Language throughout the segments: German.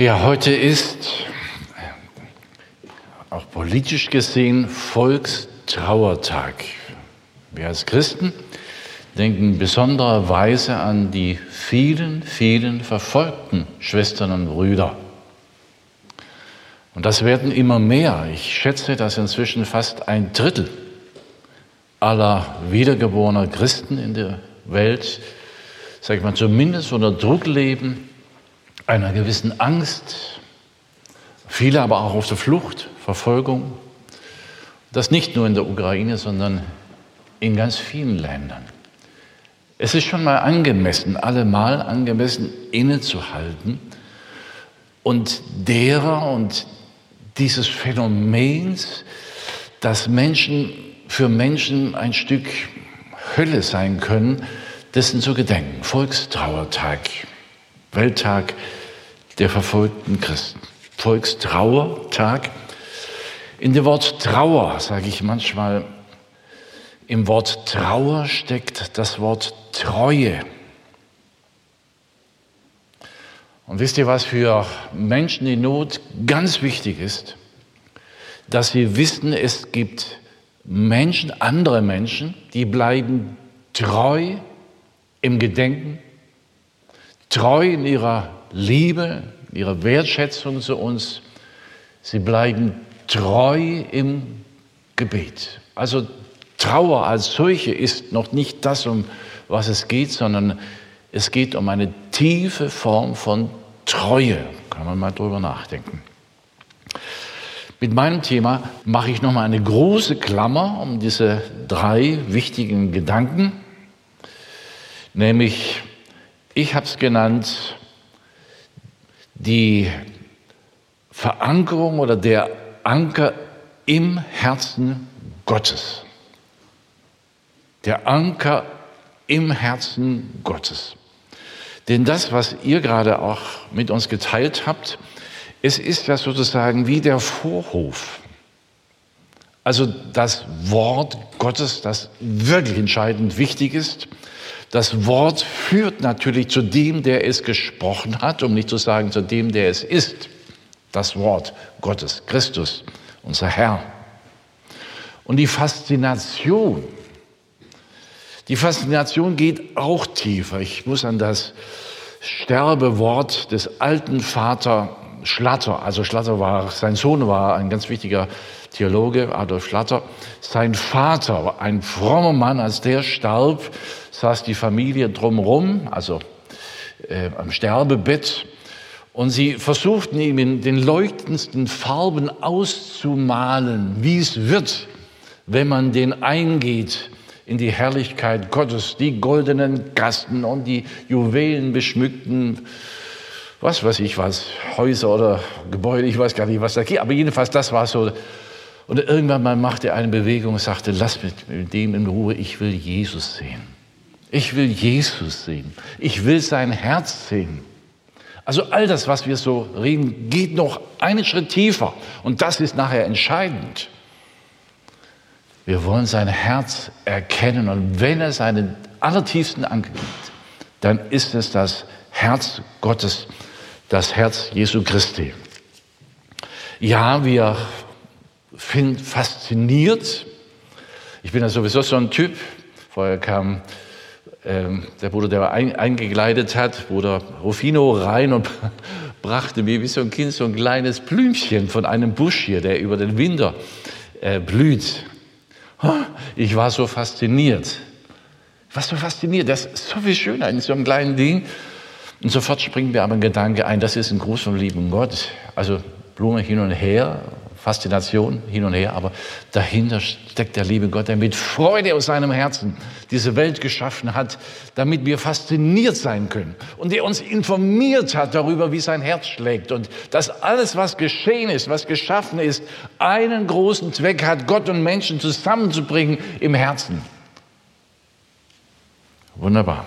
Ja, heute ist auch politisch gesehen Volkstrauertag. Wir als Christen denken in besonderer Weise an die vielen, vielen verfolgten Schwestern und Brüder. Und das werden immer mehr. Ich schätze, dass inzwischen fast 1/3 aller wiedergeborener Christen in der Welt, sag ich mal, zumindest unter Druck leben, einer gewissen Angst, viele aber auch auf der Flucht, Verfolgung. Das nicht nur in der Ukraine, sondern in ganz vielen Ländern. Es ist schon mal angemessen, allemal angemessen, innezuhalten und dieses Phänomens, dass Menschen für Menschen ein Stück Hölle sein können, dessen zu gedenken. Volkstrauertag, Welttag der verfolgten Christen. Volkstrauertag. In dem Wort Trauer, sage ich manchmal, im Wort Trauer steckt das Wort Treue. Und wisst ihr, was für Menschen in Not ganz wichtig ist? Dass sie wissen, es gibt Menschen, andere Menschen, die bleiben treu im Gedenken, treu in ihrer Liebe, in ihrer Wertschätzung zu uns. Sie bleiben treu im Gebet. Also Trauer als solche ist noch nicht das, um was es geht, sondern es geht um eine tiefe Form von Treue. Kann man mal drüber nachdenken. Mit meinem Thema mache ich nochmal eine große Klammer um diese 3 wichtigen Gedanken, nämlich, ich habe es genannt, die Verankerung oder der Anker im Herzen Gottes. Der Anker im Herzen Gottes. Denn das, was ihr gerade auch mit uns geteilt habt, es ist ja sozusagen wie der Vorhof. Also das Wort Gottes, das wirklich entscheidend wichtig ist. Das Wort führt natürlich zu dem, der es gesprochen hat, um nicht zu sagen zu dem, der es ist. Das Wort Gottes, Christus, unser Herr. Und die Faszination geht auch tiefer. Ich muss an das Sterbewort des alten Vater Schlatter, also sein Sohn war ein ganz wichtiger Theologe, Adolf Schlatter. Sein Vater, ein frommer Mann, als der starb, saß die Familie drumherum, also am Sterbebett. Und sie versuchten ihm in den leuchtendsten Farben auszumalen, wie es wird, wenn man den eingeht in die Herrlichkeit Gottes, die goldenen Gassen und die juwelenbeschmückten, was weiß ich was, Häuser oder Gebäude, ich weiß gar nicht, was da geht, aber jedenfalls, das war so. Und irgendwann mal machte er eine Bewegung und sagte, lass mit dem in Ruhe, ich will Jesus sehen. Ich will Jesus sehen. Ich will sein Herz sehen. Also all das, was wir so reden, geht noch einen Schritt tiefer. Und das ist nachher entscheidend. Wir wollen sein Herz erkennen. Und wenn es einen allertiefsten Anker gibt, dann ist es das Herz Gottes, das Herz Jesu Christi. Ja, wir sind fasziniert. Ich bin ja sowieso so ein Typ. Vorher kam der Bruder, der eingekleidet hat, Bruder Rufino, rein und brachte mir wie so ein Kind so ein kleines Blümchen von einem Busch hier, der über den Winter blüht. Ich war so fasziniert. Das ist so viel schöner in so einem kleinen Ding. Und sofort springt mir aber ein Gedanke ein, das ist ein Gruß vom lieben Gott. Also Blume hin und her, Faszination hin und her, aber dahinter steckt der liebe Gott, der mit Freude aus seinem Herzen diese Welt geschaffen hat, damit wir fasziniert sein können. Und der uns informiert hat darüber, wie sein Herz schlägt. Und dass alles, was geschehen ist, was geschaffen ist, einen großen Zweck hat, Gott und Menschen zusammenzubringen im Herzen. Wunderbar.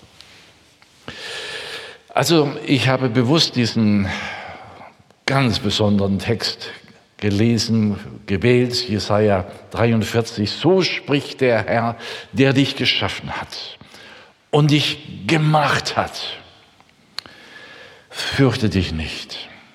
Also ich habe bewusst diesen ganz besonderen Text gelesen, gewählt, Jesaja 43. So spricht der Herr, der dich geschaffen hat und dich gemacht hat. Fürchte dich nicht.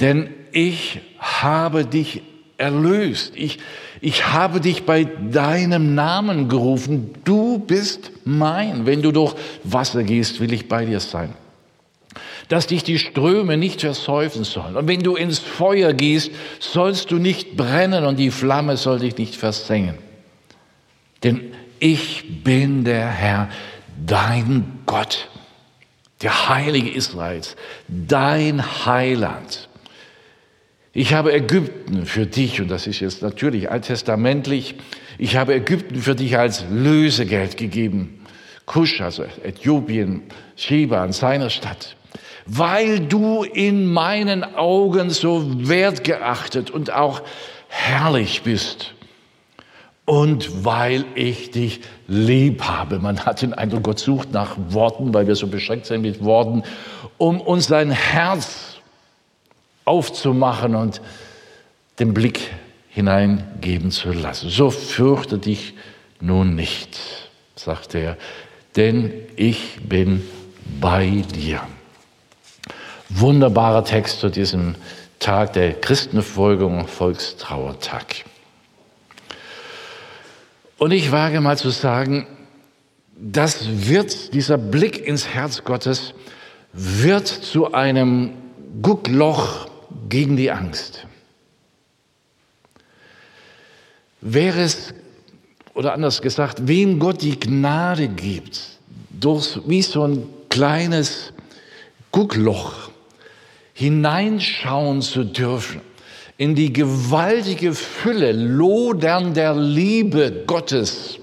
Denn ich habe dich erlöst. Ich habe dich bei deinem Namen gerufen. Du bist mein. Wenn du durch Wasser gehst, will ich bei dir sein. Dass dich die Ströme nicht versäufen sollen. Und wenn du ins Feuer gehst, sollst du nicht brennen und die Flamme soll dich nicht versengen. Denn ich bin der Herr, dein Gott, der Heilige Israels, dein Heiland. Ich habe Ägypten für dich, und das ist jetzt natürlich alttestamentlich, ich habe Ägypten für dich als Lösegeld gegeben. Kusch, also Äthiopien, Sheba an seiner Stadt. Weil du in meinen Augen so wertgeachtet und auch herrlich bist. Und weil ich dich lieb habe. Man hat den Eindruck, Gott sucht nach Worten, weil wir so beschränkt sind mit Worten, um uns sein Herz aufzumachen und den Blick hineingeben zu lassen. So fürchte dich nun nicht, sagt er, denn ich bin bei dir. Wunderbarer Text zu diesem Tag der Christenverfolgung, Volkstrauertag. Und ich wage mal zu sagen, dieser Blick ins Herz Gottes wird zu einem Guckloch gegen die Angst. Wäre es, oder anders gesagt, wem Gott die Gnade gibt, wie so ein kleines Guckloch hineinschauen zu dürfen in die gewaltige Fülle lodernder Liebe Gottes,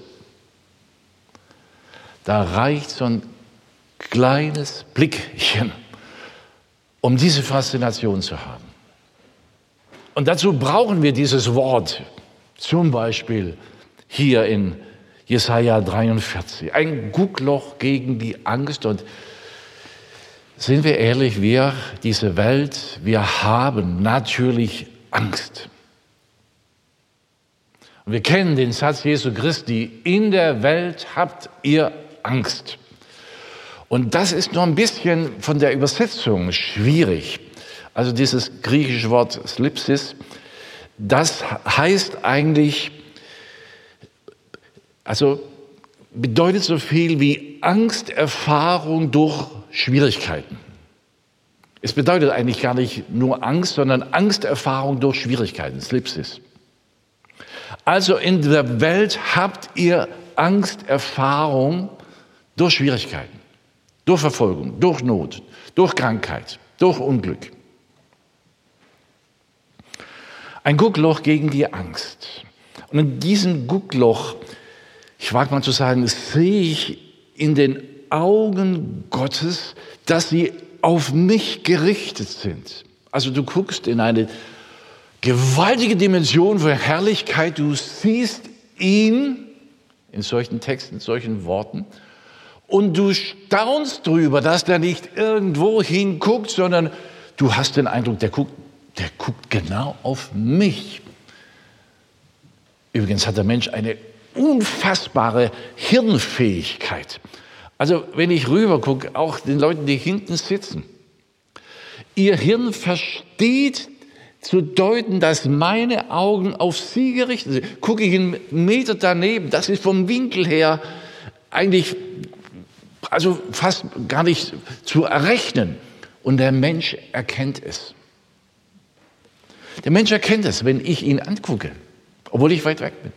da reicht so ein kleines Blickchen, um diese Faszination zu haben. Und dazu brauchen wir dieses Wort, zum Beispiel hier in Jesaja 43, ein Guckloch gegen die Angst. Und sind wir ehrlich, diese Welt, wir haben natürlich Angst. Und wir kennen den Satz Jesu Christi, in der Welt habt ihr Angst. Und das ist noch ein bisschen von der Übersetzung schwierig. Also dieses griechische Wort Slipsis, das heißt eigentlich, also bedeutet so viel wie Angsterfahrung durch Schwierigkeiten. Es bedeutet eigentlich gar nicht nur Angst, sondern Angsterfahrung durch Schwierigkeiten, Slipsis. Also in der Welt habt ihr Angsterfahrung durch Schwierigkeiten, durch Verfolgung, durch Not, durch Krankheit, durch Unglück. Ein Guckloch gegen die Angst. Und in diesem Guckloch, ich wage mal zu sagen, sehe ich in den Augen Gottes, dass sie auf mich gerichtet sind. Also du guckst in eine gewaltige Dimension von Herrlichkeit, du siehst ihn in solchen Texten, in solchen Worten und du staunst drüber, dass der nicht irgendwo hinguckt, sondern du hast den Eindruck, der guckt genau auf mich. Übrigens hat der Mensch eine unfassbare Hirnfähigkeit. Also wenn ich rüber gucke, auch den Leuten, die hinten sitzen, ihr Hirn versteht zu deuten, dass meine Augen auf sie gerichtet sind. Gucke ich einen Meter daneben, das ist vom Winkel her eigentlich also fast gar nicht zu errechnen. Und der Mensch erkennt es. Der Mensch erkennt es, wenn ich ihn angucke, obwohl ich weit weg bin.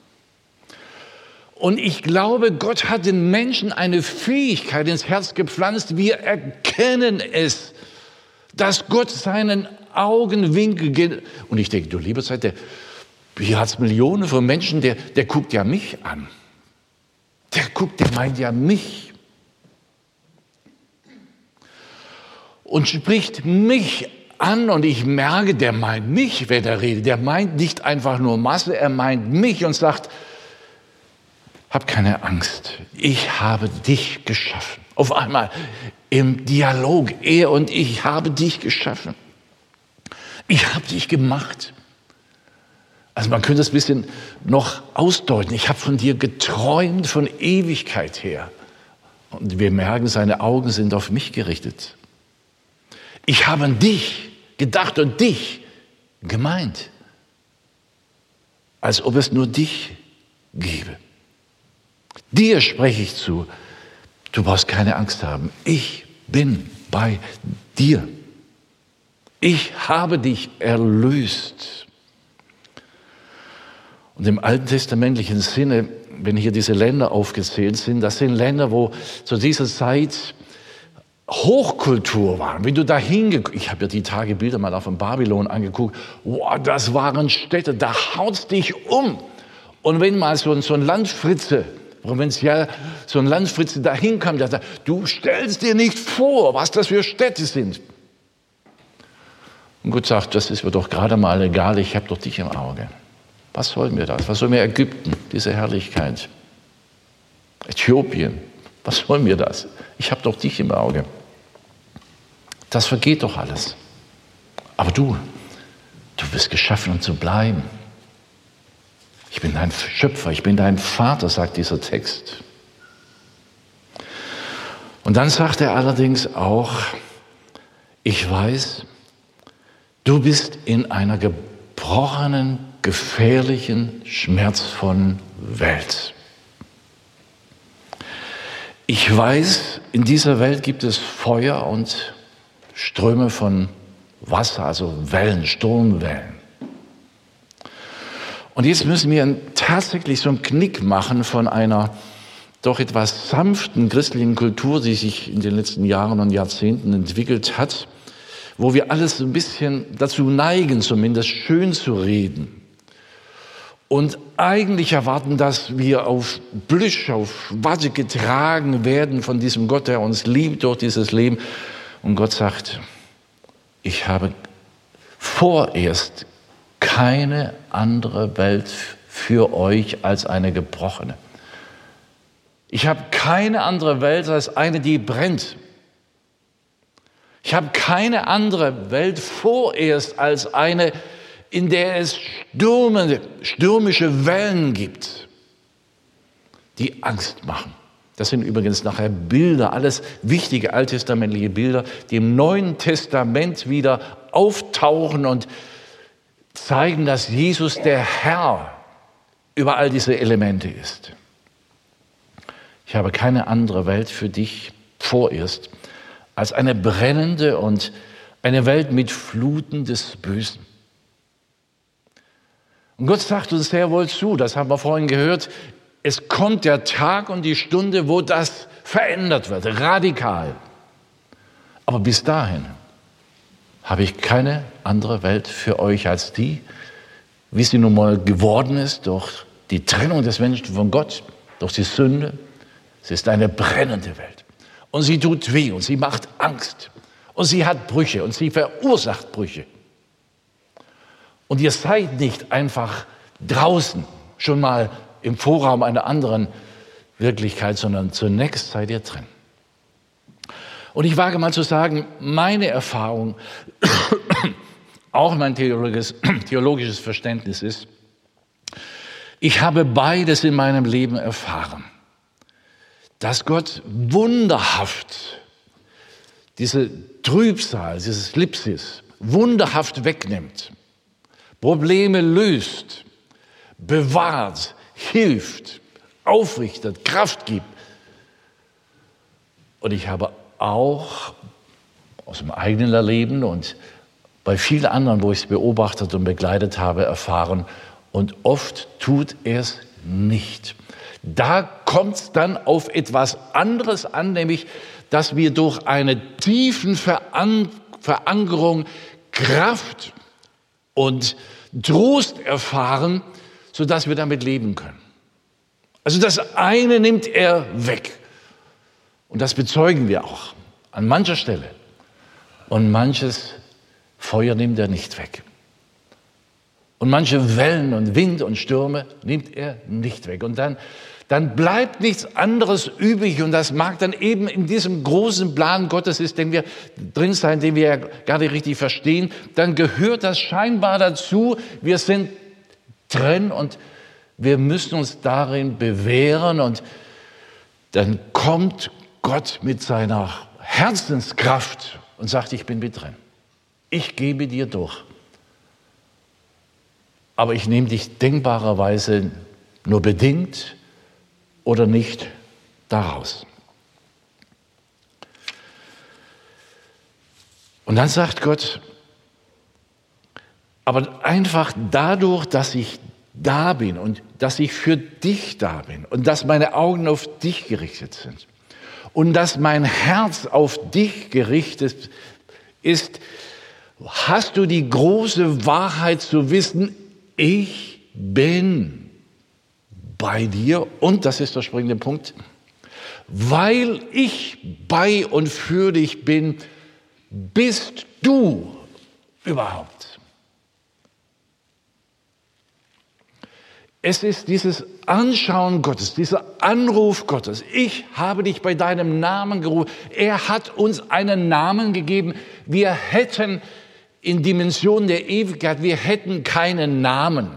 Und ich glaube, Gott hat den Menschen eine Fähigkeit ins Herz gepflanzt. Wir erkennen es, dass Gott seinen Augenwinkel geht. Und ich denke, du liebe Zeit, hier hat es Millionen von Menschen, der guckt ja mich an. Der meint ja mich. Und spricht mich an und ich merke, der meint mich, wenn er redet. Der meint nicht einfach nur Masse, er meint mich und sagt, hab keine Angst, ich habe dich geschaffen. Auf einmal im Dialog, er und ich habe dich geschaffen. Ich habe dich gemacht. Also man könnte es ein bisschen noch ausdeuten. Ich habe von dir geträumt von Ewigkeit her. Und wir merken, seine Augen sind auf mich gerichtet. Ich habe an dich gedacht und dich gemeint. Als ob es nur dich gäbe. Dir spreche ich zu. Du brauchst keine Angst haben. Ich bin bei dir. Ich habe dich erlöst. Und im alttestamentlichen Sinne, wenn hier diese Länder aufgezählt sind, das sind Länder, wo zu dieser Zeit Hochkultur war. Wenn du da hingeguckt, ich habe ja die Tagebilder mal auf dem Babylon angeguckt, wow, das waren Städte, da haut's dich um. Und wenn mal so ein Landfritze, provinziell, so ein Landfritze da hinkam, der sagt, du stellst dir nicht vor, was das für Städte sind. Und Gott sagt, das ist mir doch gerade mal egal, ich habe doch dich im Auge. Was soll mir das? Was soll mir Ägypten, diese Herrlichkeit? Äthiopien, was soll mir das? Ich habe doch dich im Auge. Das vergeht doch alles. Aber du bist geschaffen, um zu bleiben. Ich bin dein Schöpfer, ich bin dein Vater, sagt dieser Text. Und dann sagt er allerdings auch, ich weiß, du bist in einer gebrochenen, gefährlichen, schmerzvollen Welt. Ich weiß, in dieser Welt gibt es Feuer und Ströme von Wasser, also Wellen, Sturmwellen. Und jetzt müssen wir tatsächlich so einen Knick machen von einer doch etwas sanften christlichen Kultur, die sich in den letzten Jahren und Jahrzehnten entwickelt hat, wo wir alles ein bisschen dazu neigen, zumindest schön zu reden. Und eigentlich erwarten, dass wir auf Plüsch, auf Watte getragen werden von diesem Gott, der uns liebt durch dieses Leben. Und Gott sagt, ich habe vorerst keine andere Welt für euch als eine gebrochene. Ich habe keine andere Welt als eine, die brennt. Ich habe keine andere Welt vorerst als eine, in der es stürmische Wellen gibt, die Angst machen. Das sind übrigens nachher Bilder, alles wichtige alttestamentliche Bilder, die im Neuen Testament wieder auftauchen und zeigen, dass Jesus der Herr über all diese Elemente ist. Ich habe keine andere Welt für dich vorerst als eine brennende und eine Welt mit Fluten des Bösen. Und Gott sagt uns sehr wohl zu, das haben wir vorhin gehört, es kommt der Tag und die Stunde, wo das verändert wird, radikal. Aber bis dahin habe ich keine andere Welt für euch als die, wie sie nun mal geworden ist durch die Trennung des Menschen von Gott, durch die Sünde. Es ist eine brennende Welt. Und sie tut weh und sie macht Angst. Und sie hat Brüche und sie verursacht Brüche. Und ihr seid nicht einfach draußen, schon mal im Vorraum einer anderen Wirklichkeit, sondern zunächst seid ihr drin. Und ich wage mal zu sagen, meine Erfahrung, auch mein theologisches Verständnis ist, ich habe beides in meinem Leben erfahren. Dass Gott wunderhaft diese Trübsal, dieses Lipsis, wunderhaft wegnimmt, Probleme löst, bewahrt, hilft, aufrichtet, Kraft gibt. Und ich habe auch aus dem eigenen Erleben und bei vielen anderen, wo ich es beobachtet und begleitet habe, erfahren, und oft tut er es nicht. Da kommt es dann auf etwas anderes an, nämlich, dass wir durch eine tiefen Verankerung Kraft und Trost erfahren, sodass wir damit leben können. Also das eine nimmt er weg. Und das bezeugen wir auch an mancher Stelle. Und manches Feuer nimmt er nicht weg. Und manche Wellen und Wind und Stürme nimmt er nicht weg. Und dann bleibt nichts anderes übrig. Und das mag dann eben in diesem großen Plan Gottes ist, den wir drin sein, den wir ja gar nicht richtig verstehen. Dann gehört das scheinbar dazu. Wir sind drin und wir müssen uns darin bewähren. Und dann kommt Gott mit seiner Herzenskraft und sagt, ich bin mit drin. Ich gebe dir durch. Aber ich nehme dich denkbarerweise nur bedingt oder nicht daraus. Und dann sagt Gott, aber einfach dadurch, dass ich da bin und dass ich für dich da bin und dass meine Augen auf dich gerichtet sind und dass mein Herz auf dich gerichtet ist, hast du die große Wahrheit zu wissen, ich bin bei dir. Und das ist der springende Punkt, weil ich bei und für dich bin, bist du überhaupt. Es ist dieses Anschauen Gottes, dieser Anruf Gottes. Ich habe dich bei deinem Namen gerufen. Er hat uns einen Namen gegeben. Wir hätten in Dimensionen der Ewigkeit, wir hätten keinen Namen.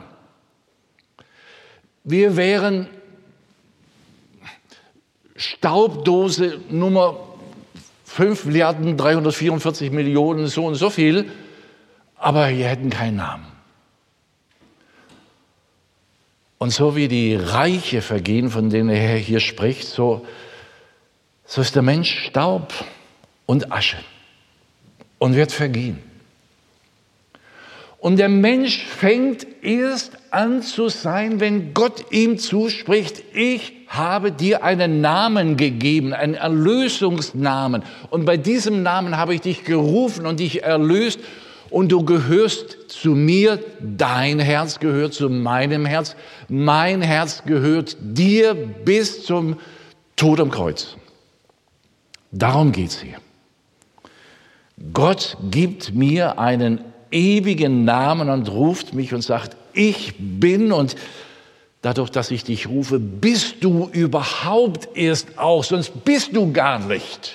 Wir wären Staubdose Nummer 5.344.000.000, so und so viel, aber wir hätten keinen Namen. Und so wie die Reiche vergehen, von denen er hier spricht, so ist der Mensch Staub und Asche und wird vergehen. Und der Mensch fängt erst an zu sein, wenn Gott ihm zuspricht, ich habe dir einen Namen gegeben, einen Erlösungsnamen. Und bei diesem Namen habe ich dich gerufen und dich erlöst. Und du gehörst zu mir, dein Herz gehört zu meinem Herz, mein Herz gehört dir bis zum Tod am Kreuz. Darum geht's hier. Gott gibt mir einen ewigen Namen und ruft mich und sagt, ich bin, und dadurch, dass ich dich rufe, bist du überhaupt erst auch, sonst bist du gar nicht.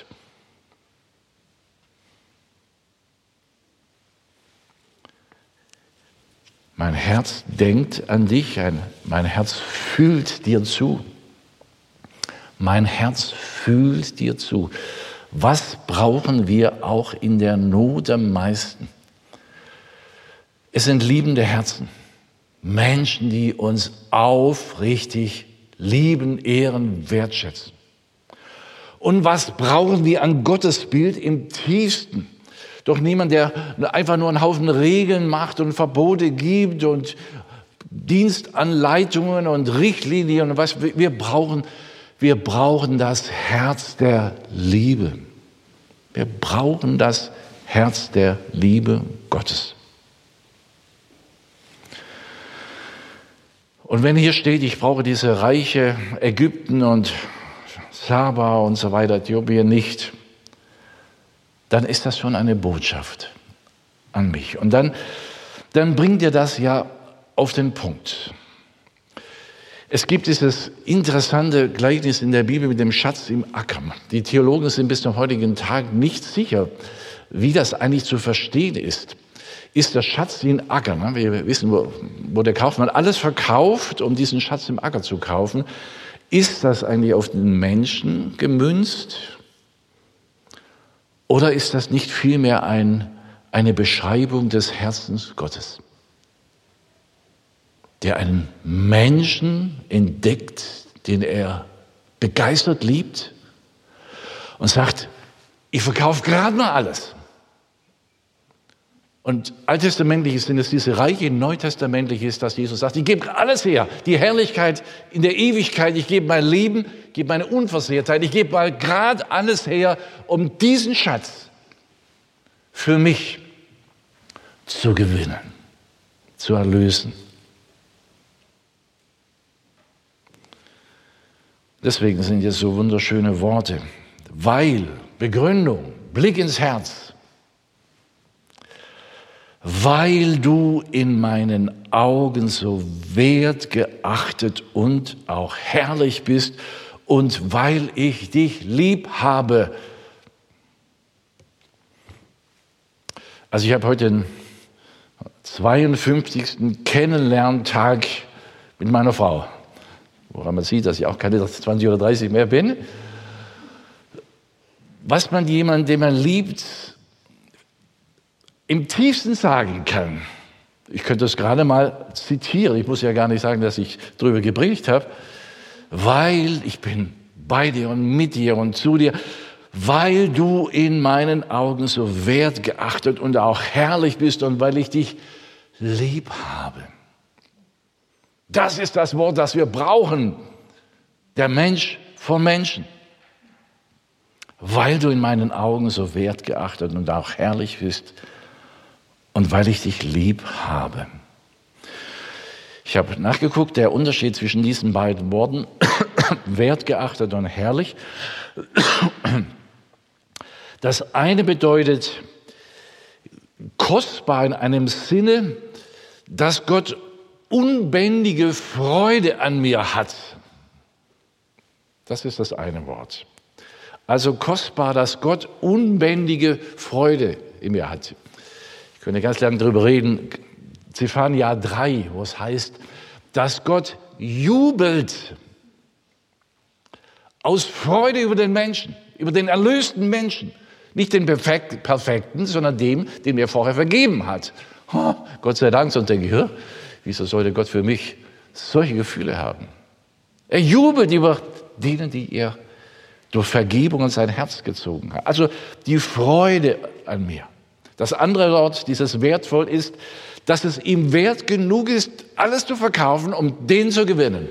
Mein Herz denkt an dich, mein Herz fühlt dir zu. Mein Herz fühlt dir zu. Was brauchen wir auch in der Not am meisten? Es sind liebende Herzen, Menschen, die uns aufrichtig lieben, ehren, wertschätzen. Und was brauchen wir an Gottes Bild im tiefsten? Doch niemand, der einfach nur einen Haufen Regeln macht und Verbote gibt und Dienstanleitungen und Richtlinien und was. Wir brauchen das Herz der Liebe. Wir brauchen das Herz der Liebe Gottes. Und wenn hier steht, ich brauche diese Reiche Ägypten und Saba und so weiter, Äthiopien nicht, dann ist das schon eine Botschaft an mich. Und dann bringt ihr das ja auf den Punkt. Es gibt dieses interessante Gleichnis in der Bibel mit dem Schatz im Acker. Die Theologen sind bis zum heutigen Tag nicht sicher, wie das eigentlich zu verstehen ist. Ist der Schatz wie ein Acker? Ne? Wir wissen, wo der Kaufmann alles verkauft, um diesen Schatz im Acker zu kaufen. Ist das eigentlich auf den Menschen gemünzt? Oder ist das nicht vielmehr eine Beschreibung des Herzens Gottes, der einen Menschen entdeckt, den er begeistert liebt und sagt, ich verkaufe gerade mal alles. Und alttestamentlich sind es diese Reiche, neutestamentlich ist, dass Jesus sagt, ich gebe alles her, die Herrlichkeit in der Ewigkeit, ich gebe mein Leben, ich gebe meine Unversehrtheit, ich gebe mal gerade alles her, um diesen Schatz für mich zu gewinnen, zu erlösen. Deswegen sind jetzt so wunderschöne Worte, weil, Begründung, Blick ins Herz, weil du in meinen Augen so wertgeachtet und auch herrlich bist und weil ich dich lieb habe. Also ich habe heute den 52. Kennenlerntag mit meiner Frau, woran man sieht, dass ich auch keine 20 oder 30 mehr bin. Was man jemanden, den man liebt, im tiefsten sagen kann, ich könnte das gerade mal zitieren, ich muss ja gar nicht sagen, dass ich darüber gepredigt habe, weil ich bin bei dir und mit dir und zu dir, weil du in meinen Augen so wertgeachtet und auch herrlich bist und weil ich dich lieb habe. Das ist das Wort, das wir brauchen, der Mensch vom Menschen. Weil du in meinen Augen so wertgeachtet und auch herrlich bist und weil ich dich lieb habe. Ich habe nachgeguckt, der Unterschied zwischen diesen beiden Worten, wertgeachtet und herrlich. Das eine bedeutet kostbar in einem Sinne, dass Gott unbändige Freude an mir hat. Das ist das eine Wort. Also kostbar, dass Gott unbändige Freude in mir hat. Ich könnte ganz lange darüber reden. Zephania 3, wo es heißt, dass Gott jubelt aus Freude über den Menschen, über den erlösten Menschen. Nicht den Perfekten, sondern dem, den er vorher vergeben hat. Oh, Gott sei Dank, sonst denke ich, wieso sollte Gott für mich solche Gefühle haben? Er jubelt über denen, die er durch Vergebung in sein Herz gezogen hat. Also die Freude an mir. Das andere Wort, dieses wertvoll ist, dass es ihm wert genug ist, alles zu verkaufen, um den zu gewinnen.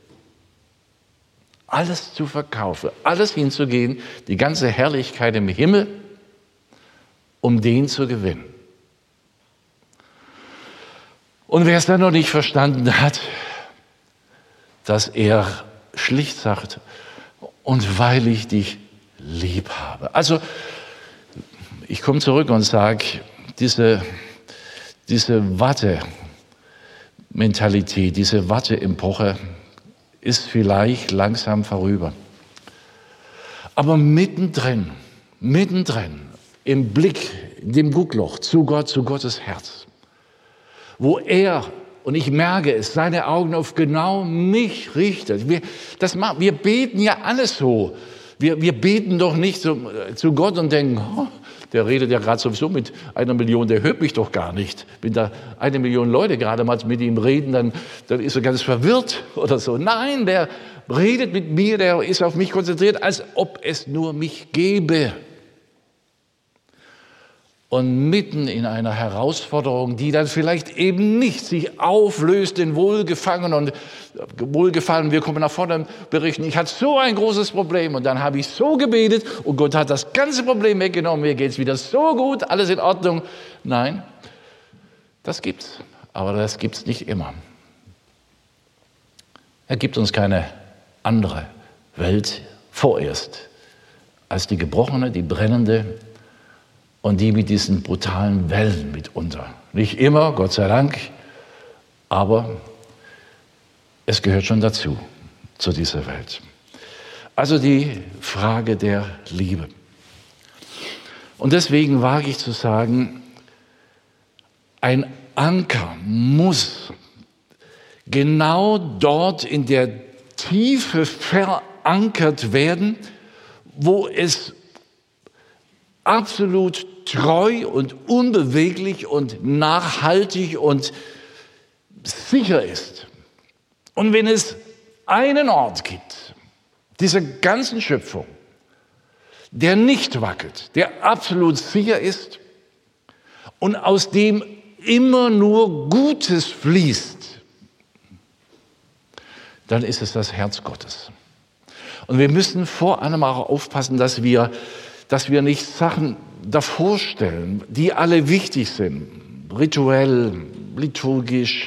Alles zu verkaufen, alles hinzugehen, die ganze Herrlichkeit im Himmel, um den zu gewinnen. Und wer es dann noch nicht verstanden hat, dass er schlicht sagt, und weil ich dich lieb habe. Also ich komme zurück und sage, diese Watte-Mentalität, diese Watte-Epoche ist vielleicht langsam vorüber. Aber mittendrin, im Blick, in dem Guckloch zu Gott, zu Gottes Herz, wo er, und ich merke es, seine Augen auf genau mich richtet. Wir beten ja alles so. Wir beten doch nicht zu Gott und denken, oh, der redet ja gerade sowieso mit 1 Million, der hört mich doch gar nicht. Wenn da 1 Million Leute gerade mal mit ihm reden, dann ist er ganz verwirrt oder so. Nein, der redet mit mir, der ist auf mich konzentriert, als ob es nur mich gäbe. Und mitten in einer Herausforderung, die dann vielleicht eben nicht sich auflöst in Wohlgefallen, wir kommen nach vorne und berichten, ich hatte so ein großes Problem und dann habe ich so gebetet und Gott hat das ganze Problem weggenommen, mir geht es wieder so gut, alles in Ordnung. Nein, das gibt's, aber das gibt's nicht immer. Er gibt uns keine andere Welt vorerst als die gebrochene, die brennende, und die mit diesen brutalen Wellen mitunter. Nicht immer, Gott sei Dank, aber es gehört schon dazu, zu dieser Welt. Also die Frage der Liebe. Und deswegen wage ich zu sagen, ein Anker muss genau dort in der Tiefe verankert werden, wo es absolut treu und unbeweglich und nachhaltig und sicher ist. Und wenn es einen Ort gibt, dieser ganzen Schöpfung, der nicht wackelt, der absolut sicher ist und aus dem immer nur Gutes fließt, dann ist es das Herz Gottes. Und wir müssen vor allem auch aufpassen, dass wir nicht Sachen davor stellen, die alle wichtig sind, rituell, liturgisch,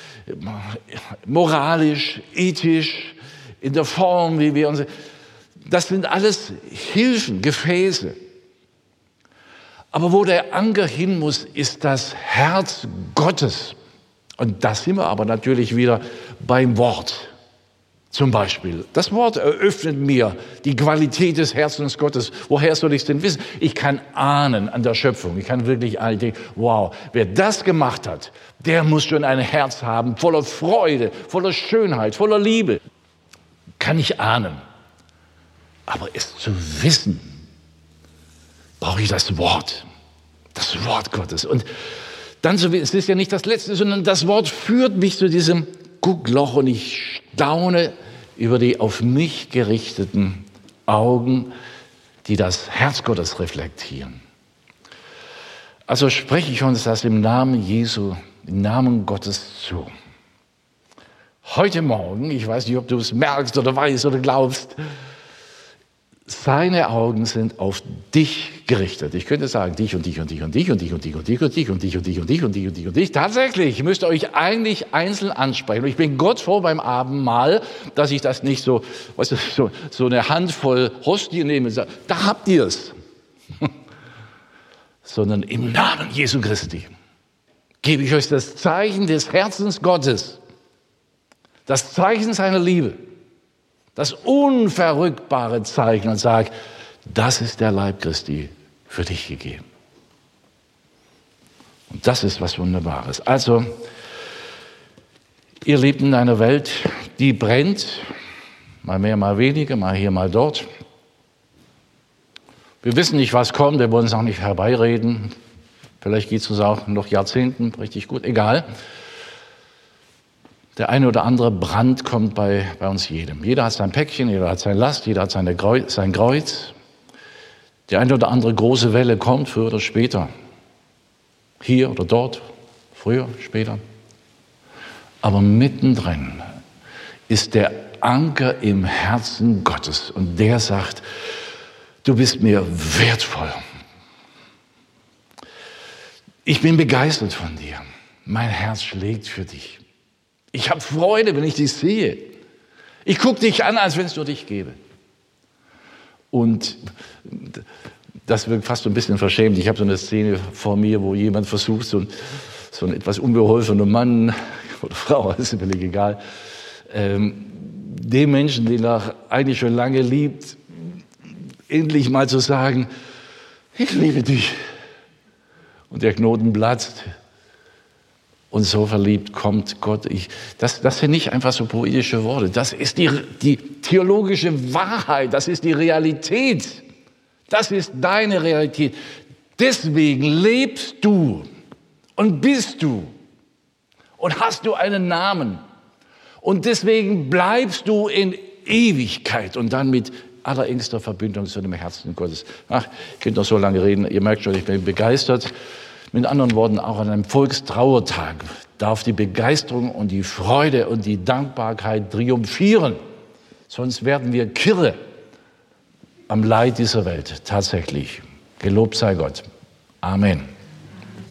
moralisch, ethisch, in der Form, wie wir uns... Das sind alles Hilfen, Gefäße. Aber wo der Anker hin muss, ist das Herz Gottes. Und da sind wir aber natürlich wieder beim Wort. Zum Beispiel, das Wort eröffnet mir die Qualität des Herzens Gottes. Woher soll ich es denn wissen? Ich kann ahnen an der Schöpfung. Ich kann wirklich denken, wow, wer das gemacht hat, der muss schon ein Herz haben, voller Freude, voller Schönheit, voller Liebe. Kann ich ahnen. Aber es zu wissen, brauche ich das Wort. Das Wort Gottes. Und dann, es ist ja nicht das Letzte, sondern das Wort führt mich zu diesem Guckloch und ich staune über die auf mich gerichteten Augen, die das Herz Gottes reflektieren. Also spreche ich uns das im Namen Jesu, im Namen Gottes zu. Heute Morgen, ich weiß nicht, ob du es merkst oder weißt oder glaubst, seine Augen sind auf dich gerichtet. Ich könnte sagen, dich und dich und dich und dich und dich und dich und dich und dich und dich und dich und dich und dich und dich und dich. Tatsächlich, ihr müsst euch eigentlich einzeln ansprechen. Und ich bin Gott froh beim Abendmahl, dass ich das nicht so, weißt du, so eine Handvoll Hostie nehme und sage, da habt ihr es. Sondern im Namen Jesu Christi gebe ich euch das Zeichen des Herzens Gottes, das Zeichen seiner Liebe, das unverrückbare Zeichen und sage, das ist der Leib Christi für dich gegeben. Und das ist was Wunderbares. Also, ihr lebt in einer Welt, die brennt, mal mehr, mal weniger, mal hier, mal dort. Wir wissen nicht, was kommt, wir wollen es auch nicht herbeireden. Vielleicht geht es uns auch noch Jahrzehnten richtig gut, egal. Der eine oder andere Brand kommt bei uns jedem. Jeder hat sein Päckchen, jeder hat seine Last, jeder hat sein Kreuz. Die eine oder andere große Welle kommt, früher oder später. Hier oder dort, früher, später. Aber mittendrin ist der Anker im Herzen Gottes. Und der sagt, du bist mir wertvoll. Ich bin begeistert von dir. Mein Herz schlägt für dich. Ich habe Freude, wenn ich dich sehe. Ich gucke dich an, als wenn es nur dich gäbe. Und das wirkt fast so ein bisschen verschämt. Ich habe so eine Szene vor mir, wo jemand versucht, so ein etwas unbeholfener Mann oder Frau, ist völlig egal, dem Menschen, den er eigentlich schon lange liebt, endlich mal zu sagen, ich liebe dich. Und der Knoten platzt. Und so verliebt kommt Gott. Das sind nicht einfach so poetische Worte. Das ist die theologische Wahrheit. Das ist die Realität. Das ist deine Realität. Deswegen lebst du und bist du und hast du einen Namen. Und deswegen bleibst du in Ewigkeit und dann mit allerengster Verbindung zu dem Herzen Gottes. Ach, ich könnte noch so lange reden. Ihr merkt schon, ich bin begeistert. Mit anderen Worten, auch an einem Volkstrauertag darf die Begeisterung und die Freude und die Dankbarkeit triumphieren. Sonst werden wir kirre am Leid dieser Welt. Tatsächlich. Gelobt sei Gott. Amen.